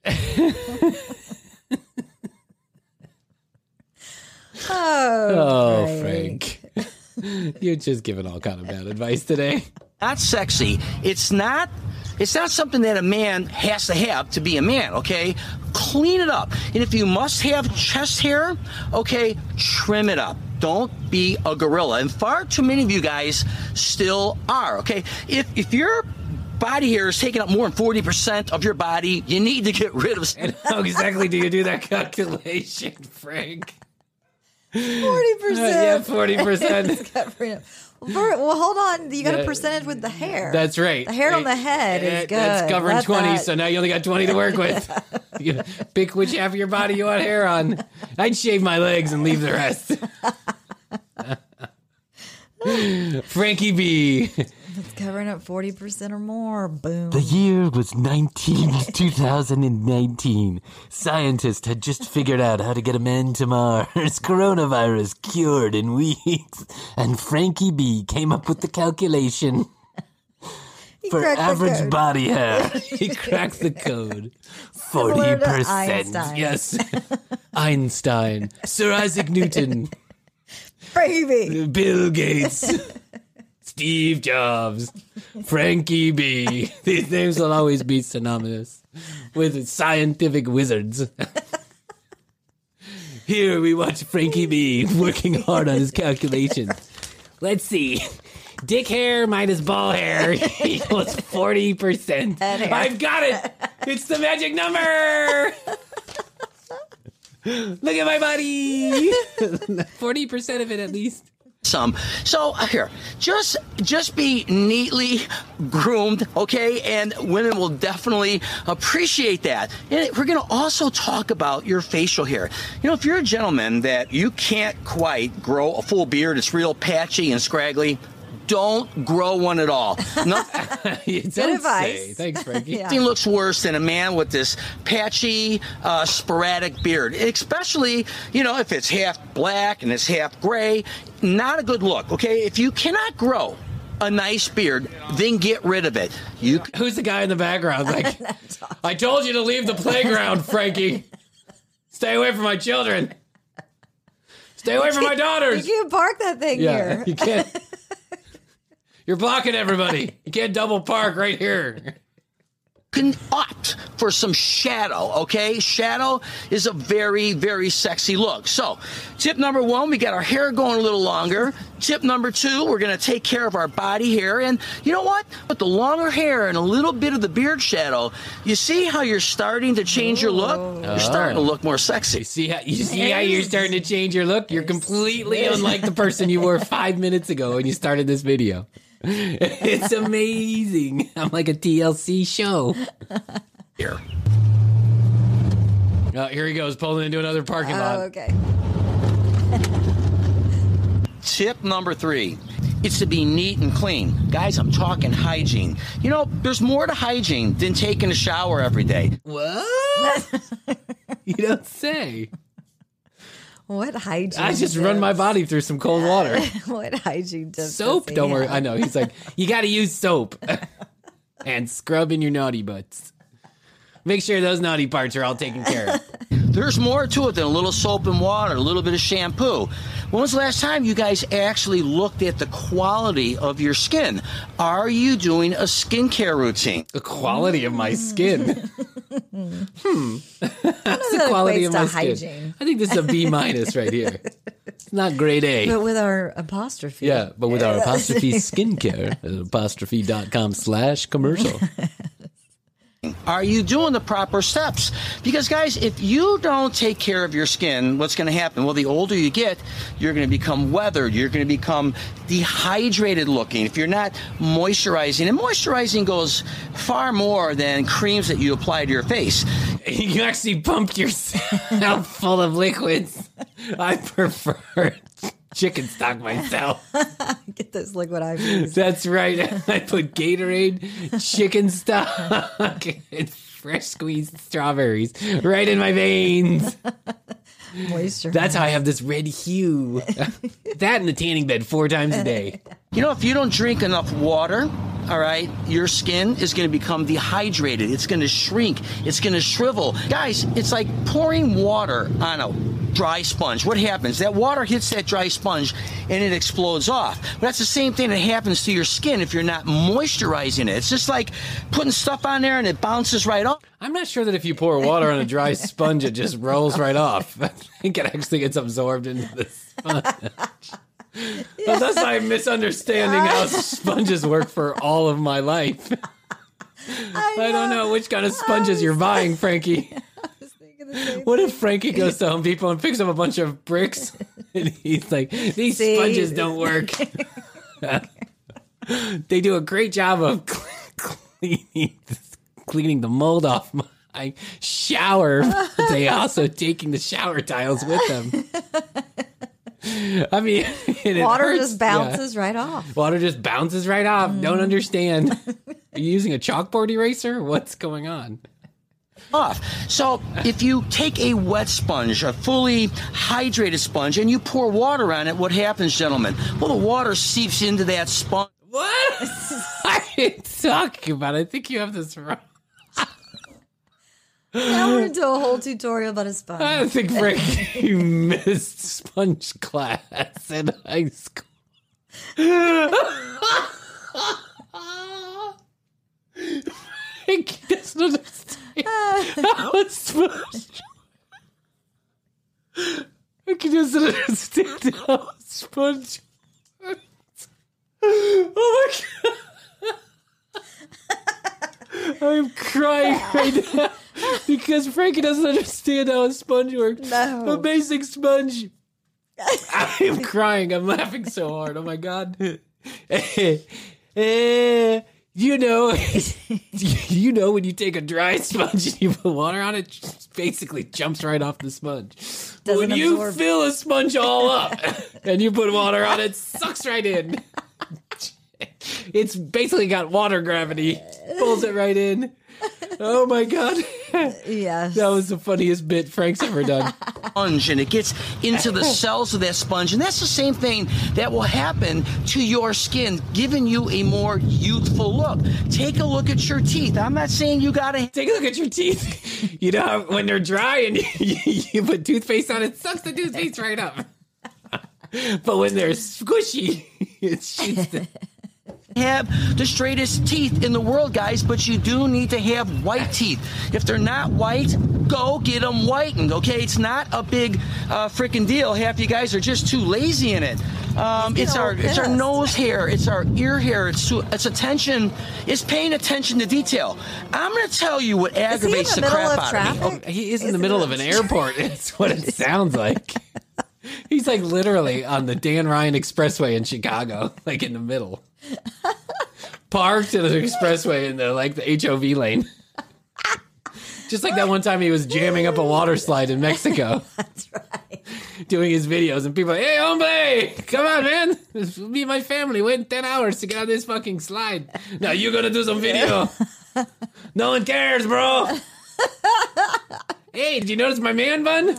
Oh, Oh, Frank. You're just giving all kind of bad advice today. Not sexy. It's not it's not something that a man has to have to be a man, okay? Clean it up. And if you must have chest hair, okay, trim it up. Don't be a gorilla. And far too many of you guys still are, okay? If if your body hair is taking up more than forty percent of your body, you need to get rid of... And how exactly do you do that calculation, Frank? Forty percent. Uh, yeah, forty percent. Well, hold on. You got Yeah. a percentage with the hair. That's right. The hair on the head is Uh, good. That's covering That's twenty, that. so now you only got twenty to work with. You pick which half of your body you want hair on. I'd shave my legs and leave the rest. Frankie B. It's covering up forty percent or more. Boom. The year was nineteen, two thousand nineteen. Scientists had just figured out how to get a man to Mars. Coronavirus cured in weeks. And Frankie B came up with the calculation for cracked the average code. body hair. He cracked the code. forty Similar to percent. Einstein. Yes. Einstein. Sir Isaac Newton. Frankie B. Bill Gates. Steve Jobs, Frankie B. These names will always be synonymous with scientific wizards. Here we watch Frankie B working hard on his calculations. Let's see. Dick hair minus ball hair equals forty percent. I've got it. It's the magic number. Look at my body. forty percent of it at least. Some. So uh, here, just just be neatly groomed, okay? And women will definitely appreciate that. And we're going to also talk about your facial hair. You know, if you're a gentleman that you can't quite grow a full beard, it's real patchy and scraggly, don't grow one at all. No, you Good don't advice. say. Thanks, Frankie. Yeah. Nothing looks worse than a man with this patchy, uh, sporadic beard, especially, you know, if it's half black and it's half gray. Not a good look, okay? If you cannot grow a nice beard, then get rid of it. You Who's the guy in the background? Like, I told you to leave the playground, Frankie. Stay away from my children. Stay away from my daughters. You can't park that thing Yeah, here. you can't. You're blocking everybody. You can't double park right here. can opt for some shadow, okay? Shadow is a very, very sexy look. So, tip number one, we got our hair going a little longer. Tip number two, we're going to take care of our body hair. And you know what? With the longer hair and a little bit of the beard shadow, you see how you're starting to change your look? You're starting to look more sexy. You see how, you see how you're starting to change your look? You're completely unlike the person you were five minutes ago when you started this video. It's amazing. I'm like a T L C show. Here. Oh, here he goes, pulling into another parking lot. Oh, okay. Tip number three, it's to be neat and clean. Guys, I'm talking hygiene. You know, there's more to hygiene than taking a shower every day. What? You don't say. What hygiene? I just run my body through some cold water. What hygiene tips? Soap, does he don't worry. have? I know. He's like, you got to use soap and scrub in your naughty butts. Make sure those naughty parts are all taken care of. There's more to it than a little soap and water, a little bit of shampoo. When was the last time you guys actually looked at the quality of your skin? Are you doing a skincare routine? The quality of my skin. Hmm. That's the that quality equates of to my hygiene. skin. I think this is a B minus right here. It's not grade A. But with our apostrophe. Yeah, but with our apostrophe skincare, uh, apostrophe.com slash commercial. Are you doing the proper steps? Because, guys, if you don't take care of your skin, what's going to happen? Well, the older you get, you're going to become weathered. You're going to become dehydrated looking if you're not moisturizing. And moisturizing goes far more than creams that you apply to your face. You actually pumped yourself full of liquids. I prefer chicken stock myself. Get this liquid I V. That's right. I put Gatorade, chicken stock, and fresh squeezed strawberries right in my veins. Moisture. That's how I have this red hue. That and the tanning bed four times a day. You know, if you don't drink enough water, all right, your skin is going to become dehydrated. It's going to shrink. It's going to shrivel. Guys, it's like pouring water on a dry sponge. What happens? That water hits that dry sponge and it explodes off. But that's the same thing that happens to your skin if you're not moisturizing it. It's just like putting stuff on there and it bounces right off. I'm not sure that if you pour water on a dry sponge, it just rolls right off. I think it actually gets absorbed into the sponge. Yeah. Unless I'm misunderstanding how sponges work for all of my life. I, I don't know which kind of sponges you're buying, Frankie. What if Frankie goes to Home Depot and picks up a bunch of bricks and he's like, these See? sponges don't work. They do a great job of cleaning, cleaning the mold off my shower, but they also taking the shower tiles with them. I mean, water just bounces yeah. right off. Water just bounces right off. Mm. Don't understand. Are you using a chalkboard eraser? What's going on? Off. So if you take a wet sponge, a fully hydrated sponge, and you pour water on it, what happens, gentlemen? Well, the water seeps into that sponge. What are you talking about? I think you have this wrong. Now we're into a whole tutorial about a sponge. I think Frankie missed sponge class in high school. Frankie doesn't understand how a sponge. Frankie doesn't understand how a sponge works. Oh my god. I'm crying right now. Because Frankie doesn't understand how a sponge works. No. A basic sponge. I'm crying. I'm laughing so hard. Oh my god. eh, you know, you know when you take a dry sponge and you put water on it, it just basically jumps right off the sponge. Doesn't when you absorb. fill a sponge all up and you put water on it, it sucks right in. It's basically got water gravity. Pulls it right in. Oh my god. Yes. That was the funniest bit Frank's ever done. Sponge, and it gets into the cells of that sponge, and that's the same thing that will happen to your skin, giving you a more youthful look. Take a look at your teeth. I'm not saying you gotta take a look at your teeth. You know how when they're dry and you, you put toothpaste on it, sucks the toothpaste right up. But when they're squishy, it shoots the have the straightest teeth in the world, guys, but you do need to have white teeth. If they're not white, go get them whitened, okay? It's not a big uh, freaking deal. Half you guys are just too lazy in it. Um, it's our it's our nose hair, it's our ear hair, it's it's attention, it's paying attention to detail. I'm going to tell you what aggravates the, the crap out traffic? of me. Oh, he is, is in the middle of an airport. It's what it sounds like. He's like literally on the Dan Ryan Expressway in Chicago, like in the middle. Parked in an expressway in the like the H O V lane. Just like that one time he was jamming up a water slide in Mexico. That's right. Doing his videos and people are like, hey, hombre, come on, man. This will be my family waiting ten hours to get on this fucking slide. Now you're going to do some video. No one cares, bro. Hey, did you notice my man bun?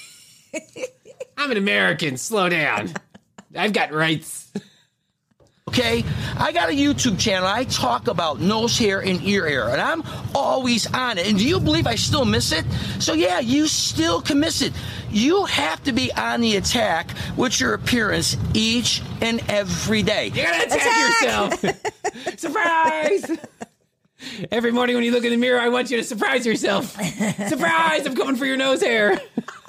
I'm an American. Slow down. I've got rights. Okay, I got a YouTube channel. I talk about nose hair and ear hair, and I'm always on it. And do you believe I still miss it? So yeah, you still can miss it. You have to be on the attack with your appearance each and every day. You gotta attack, attack! yourself. Surprise! Every morning when you look in the mirror, I want you to surprise yourself. Surprise! I'm coming for your nose hair.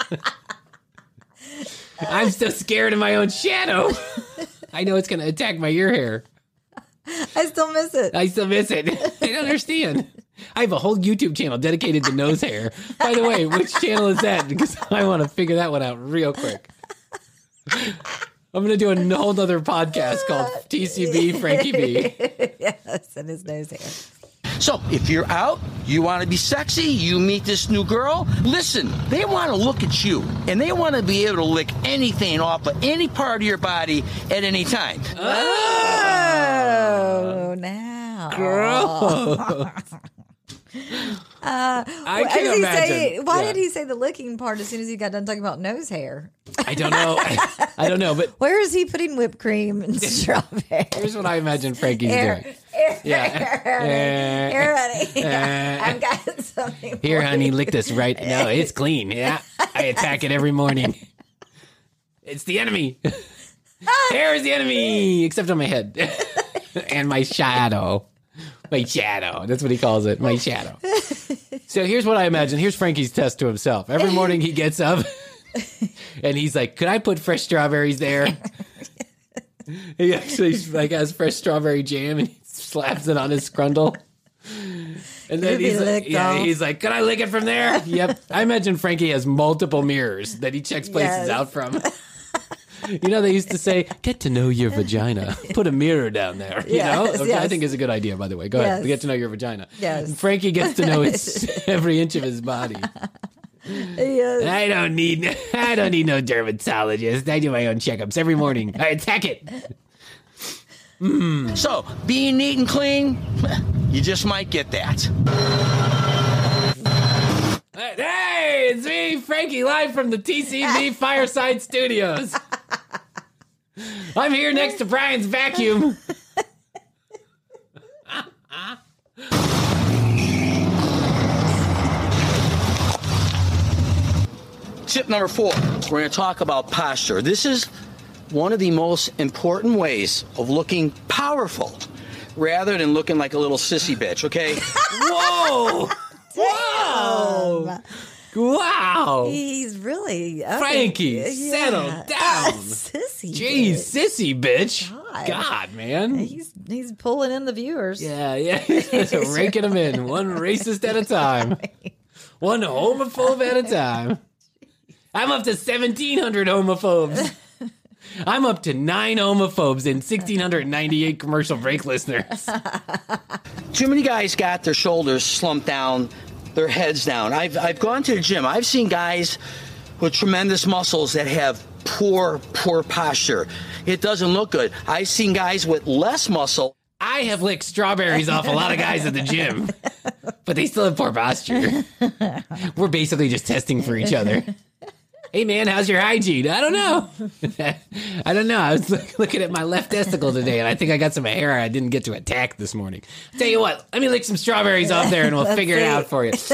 I'm so scared of my own shadow. I know it's going to attack my ear hair. I still miss it. I still miss it. I don't understand. I have a whole YouTube channel dedicated to nose hair. By the way, which channel is that? Because I want to figure that one out real quick. I'm going to do a whole other podcast called T C B Frankie B. Yes, and his nose hair. So if you're out, you want to be sexy, you meet this new girl, listen, they want to look at you, and they want to be able to lick anything off of any part of your body at any time. Oh, now. Gross. Uh, I why can did he imagine. Say, why Yeah. did he say the licking part as soon as he got done talking about nose hair? I don't know. I don't know, but Where is he putting whipped cream and strawberry? here's what I imagine Frankie's Here, doing. here, Yeah. here, honey. Here, honey. Uh, I've got something. Here, for honey, you. lick this right. No, it's clean. Yeah, I attack it every morning. It's the enemy. Hair is the enemy, except on my head and my shadow. My shadow. That's what he calls it. My shadow. So here's what I imagine. Here's Frankie's test to himself. Every morning he gets up and he's like, "Could I put fresh strawberries there?" He actually like has fresh strawberry jam and he slaps it on his scrundle. And then he's like, yeah, he's like, "Could I lick it from there?" Yep. I imagine Frankie has multiple mirrors that he checks places Yes. out from. You know, they used to say, "Get to know your vagina. Put a mirror down there." You Yes, know, which I yes. think is a good idea, by the way. Go ahead, Yes. get to know your vagina. Yes. And Frankie gets to know his, every inch of his body. Yes. I don't need, I don't need no dermatologist. I do my own checkups every morning. I attack it. Mm. So, being neat and clean, you just might get that. Hey, it's me, Frankie, live from the T C V Fireside Studios. I'm here next to Brian's vacuum. Tip number four, we're going to talk about posture. This is one of the most important ways of looking powerful rather than looking like a little sissy bitch, okay? Whoa! Whoa! Wow! He's really okay. Frankie, Yeah. settle down. Uh, sissy. Jeez, bitch. sissy bitch. God. God, man. He's he's pulling in the viewers. Yeah, yeah. Raking them in, one racist at a time. One homophobe at a time. I'm up to seventeen hundred homophobes. I'm up to nine homophobes and one thousand six hundred ninety-eight commercial break listeners. Too many guys got their shoulders slumped down, their heads down. I've, I've gone to the gym. I've seen guys with tremendous muscles that have poor, poor posture. It doesn't look good. I've seen guys with less muscle. I have licked strawberries off a lot of guys at the gym, but they still have poor posture. We're basically just testing for each other. Hey, man, how's your hygiene? I don't know. I don't know. I was look, looking at my left testicle today, and I think I got some hair I didn't get to attack this morning. Tell you what, let me lick some strawberries off there, and we'll Let's figure it see. out for you.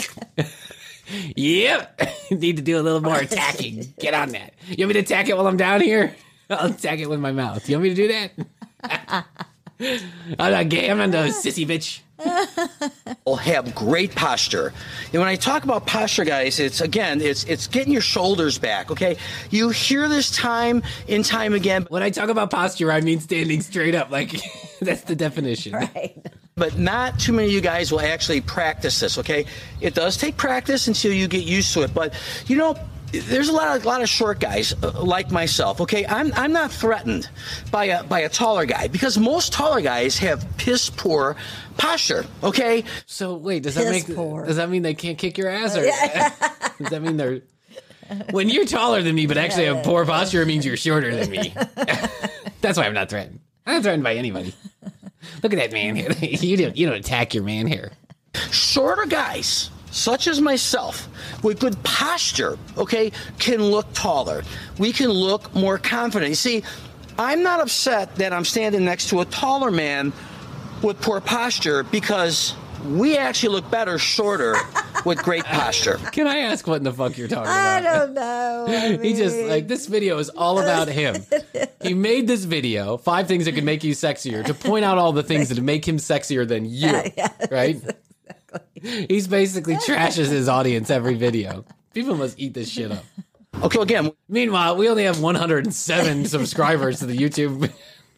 Yep. Need to do a little more attacking. Get on that. You want me to attack it while I'm down here? I'll attack it with my mouth. You want me to do that? I'm not gay. I'm not no sissy bitch. Will have great posture. And when I talk about posture, guys, it's again, it's it's getting your shoulders back, okay? You hear this time and time again. When I talk about posture, I mean standing straight up. Like, that's the definition. Right. But not too many of you guys will actually practice this, okay? It does take practice until you get used to it. But, you know, there's a lot of, lot of short guys uh, like myself, okay? I'm I'm not threatened by a by a taller guy because most taller guys have piss poor posture, okay? So wait, does that Piss make poor. does that mean they can't kick your ass, or does that mean they're when you're taller than me but actually have poor posture? It means you're shorter than me. That's why I'm not threatened. I'm not threatened by anybody. Look at that man here. You don't you don't attack your man here. Shorter guys, such as myself, with good posture, okay, can look taller. We can look more confident. You see, I'm not upset that I'm standing next to a taller man with poor posture because we actually look better shorter with great posture. Can I ask what in the fuck you're talking I about? don't know. I He just mean- like this video is all about him. He made this video, five things that could make you sexier, to point out all the things that make him sexier than you. Yeah, Right? Exactly. He's basically trashes his audience every video. People must eat this shit up. Okay, again. Meanwhile, we only have one hundred seven subscribers to the YouTube.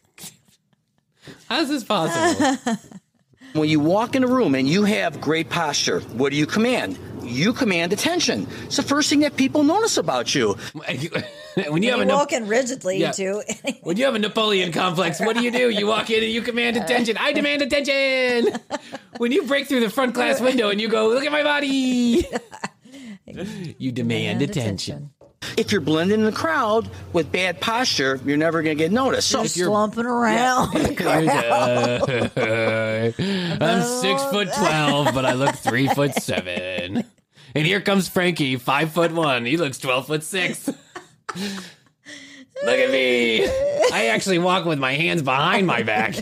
How's this possible? When you walk in a room and you have great posture, what do you command? You command attention. It's the first thing that people notice about you. when you When have you a Nap- walk in rigidly, Yeah. too. when you have a Napoleon complex, what do you do? You walk in and you command attention. I demand attention. When you break through the front glass window and you go, look at my body, you demand, Demand attention. if you're blending in the crowd with bad posture, you're never going to get noticed. So You're if you're slumping around the crowd. I'm six foot twelve, but I look three foot seven. And here comes Frankie, five foot one. He looks twelve foot six. Look at me. I actually walk with my hands behind my back.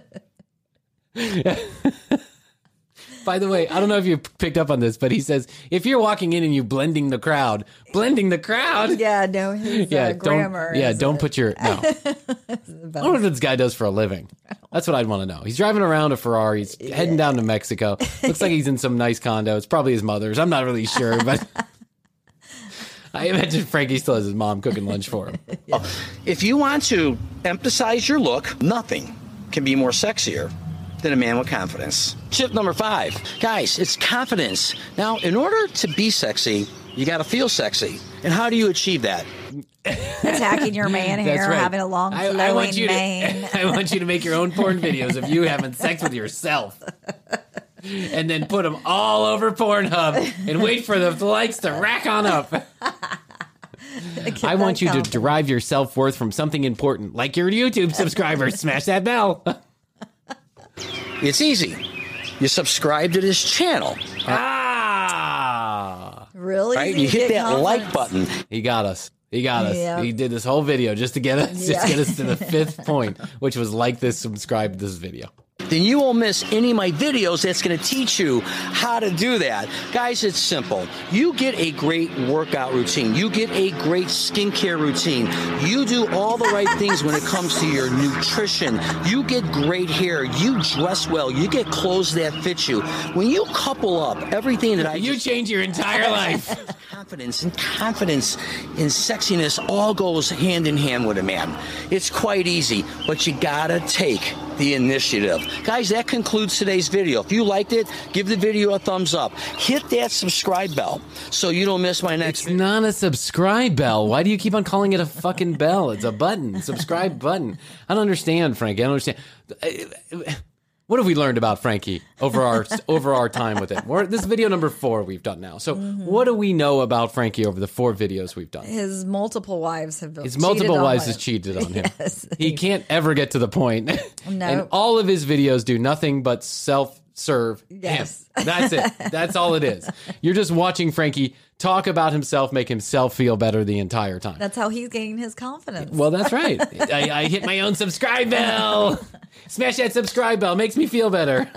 By the way, I don't know if you picked up on this, but he says, if you're walking in and you blending the crowd, blending the crowd. Yeah, no, his yeah, uh, don't, grammar. yeah, is don't it? put your, no. I wonder what this guy does for a living. That's what I'd want to know. He's driving around a Ferrari. He's yeah. heading down to Mexico. Looks like he's in some nice condo. It's probably his mother's. I'm not really sure, but I imagine Frankie still has his mom cooking lunch for him. Yeah. If you want to emphasize your look, nothing can be more sexier than a man with confidence. Tip number five. Guys, it's confidence. Now, in order to be sexy, you got to feel sexy. And how do you achieve that? Attacking your man hair, right. having a long I, flowing I want you mane. To, I want you to make your own porn videos of you having sex with yourself. And then put them all over Pornhub and wait for the likes to rack on up. I want you to derive your self-worth from something important, like your YouTube subscribers. Smash that bell. It's easy. You subscribe to this channel. Ah! Really? Right? You hit that confidence. Like button. He got us. He got us. Yep. He did this whole video just to get us, Yeah. just get us to the fifth point, which was like this, subscribe to this video. Then you won't miss any of my videos that's going to teach you how to do that. Guys, it's simple. You get a great workout routine. You get a great skincare routine. You do all the right things when it comes to your nutrition. You get great hair. You dress well. You get clothes that fit you. When you couple up everything that I You just, change your entire life. confidence and confidence in sexiness all goes hand in hand with a man. It's quite easy, but you gotta take the initiative. Guys, that concludes today's video. If you liked it, give the video a thumbs up. Hit that subscribe bell so you don't miss my next It's not a subscribe bell. Why do you keep on calling it a fucking bell? It's a button. Subscribe button. I don't understand, Frankie. I don't understand. What have we learned about Frankie over our over our time with him? We're, this is video number four we've done now. So Mm-hmm. what do we know about Frankie over the four videos we've done? His multiple wives have His multiple cheated wives on has him. cheated on him. Yes. He can't ever get to the point. No. And all of his videos do nothing but self-serve Yes. him. That's it. That's all it is. You're just watching Frankie talk about himself, make himself feel better the entire time. That's how he's gaining his confidence. Well, that's right. I, I hit my own subscribe bell. Smash that subscribe bell. Makes me feel better.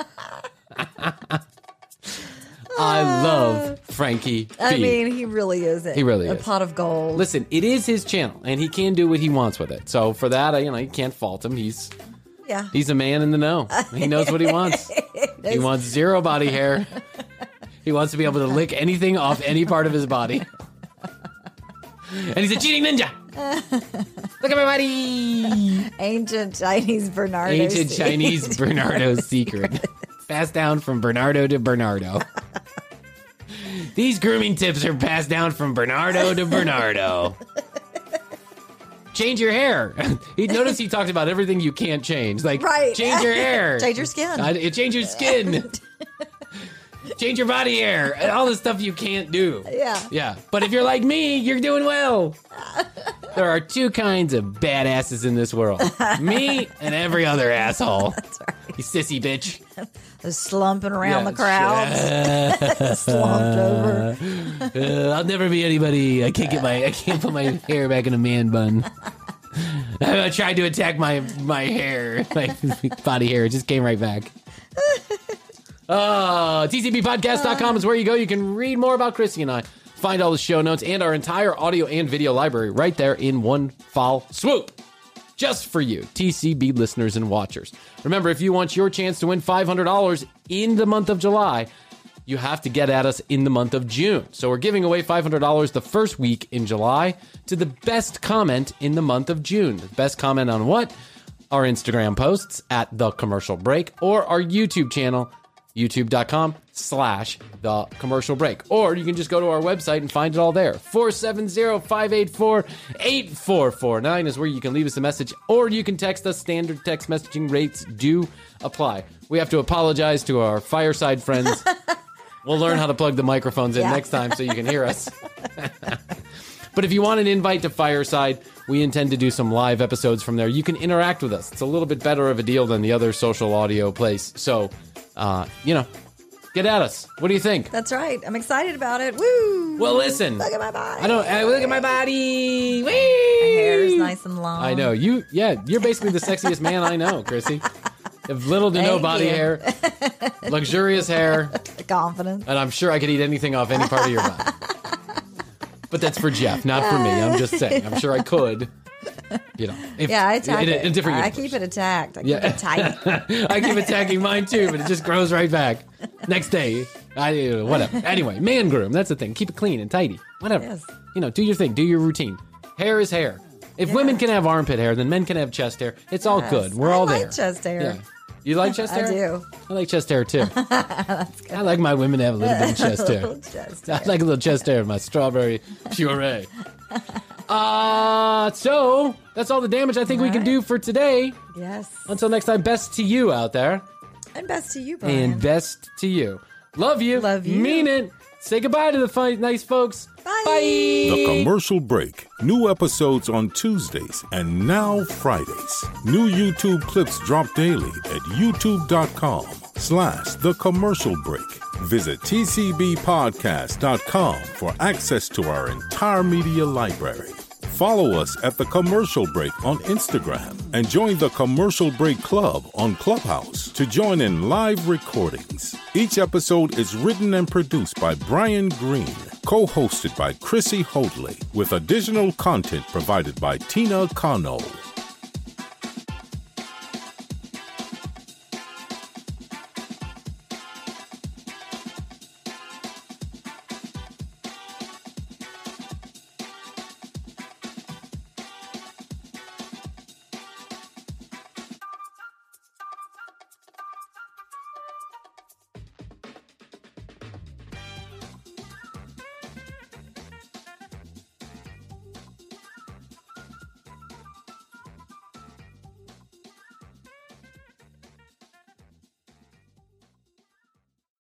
I love Frankie B. I mean, he really is it. He really a is. pot of gold. Listen, it is his channel, and he can do what he wants with it. So for that, I, you know, you can't fault him. He's Yeah. he's a man in the know. He knows what he wants. He wants zero body hair. He wants to be able to lick anything off any part of his body. And he's a cheating ninja. Look at my buddy. Ancient Chinese Bernardo. Ancient secret. Chinese Bernardo secret. Passed down from Bernardo to Bernardo. These grooming tips are passed down from Bernardo to Bernardo. Change your hair. He noticed he talked about everything you can't change. Like, Right. change your hair. Change your skin. Uh, change your skin. Change your body hair. And all the stuff you can't do. Yeah. Yeah. But if you're like me, you're doing well. There are two kinds of badasses in this world. Me and every other asshole. That's right. You sissy bitch. Just slumping around Yeah, the crowd. Slumped over. Uh, I'll never be anybody. I can't get my. I can't put my hair back in a man bun. I tried to attack my my hair, my body hair. It just came right back. Uh, T C B podcast dot com is where you go. You can read more about Chrissy and I. Find all the show notes and our entire audio and video library right there in one foul swoop. Just for you, T C B listeners and watchers. Remember, if you want your chance to win five hundred dollars in the month of July, you have to get at us in the month of June. So we're giving away five hundred dollars the first week in July to the best comment in the month of June. The best comment on what? Our Instagram posts at The Commercial Break or our YouTube channel, youtube.com slash The Commercial Break. Or you can just go to our website and find it all there. four seven zero, five eight four, eight four four nine is where you can leave us a message, or you can text us. Standard text messaging rates do apply. We have to apologize to our fireside friends. We'll learn how to plug the microphones in Yeah. next time so you can hear us. But if you want an invite to Fireside, we intend to do some live episodes from there. You can interact with us. It's a little bit better of a deal than the other social audio place. So, uh, you know, get at us. What do you think? That's right. I'm excited about it. Woo! Well, listen. Look at my body. I don't. Uh, look at my body. Whee! My hair is nice and long. I know. You, yeah, you're basically the sexiest man I know, Chrissy. You have little to no Thank body you. hair, luxurious hair, confidence. and I'm sure I could eat anything off any part of your body. But that's for Jeff, not for me. I'm just saying. I'm sure I could. You know. If, Yeah, I attack in, in, it. in different I universe. keep it attacked. I keep Yeah. it tight. I keep attacking mine too, but it just grows right back. Next day, I uh, whatever. Anyway, man groom. That's the thing. Keep it clean and tidy. Whatever. Yes. You know, do your thing. Do your routine. Hair is hair. If Yeah. women can have armpit hair, then men can have chest hair. It's all Yes. good. We're I all like there. chest hair. Yeah. You like chest hair? I do. I like chest hair too. I like my women to have a little bit of chest hair. Little chest I like a little chest hair in my strawberry puree. Uh, so that's all the damage I think we can do for today. Yes. Until next time, best to you out there. And best to you, Brian. And best to you. Love you. Love you. Mean it. Say goodbye to the fine, nice folks. Bye. Bye. The Commercial Break. New episodes on Tuesdays and now Fridays. New YouTube clips drop daily at youtube.com slash The Commercial Break. Visit t c b podcast dot com for access to our entire media library. Follow us at The Commercial Break on Instagram and join the Commercial Break Club on Clubhouse to join in live recordings. Each episode is written and produced by Brian Green, co-hosted by Chrissy Hoadley, with additional content provided by Tina Cano.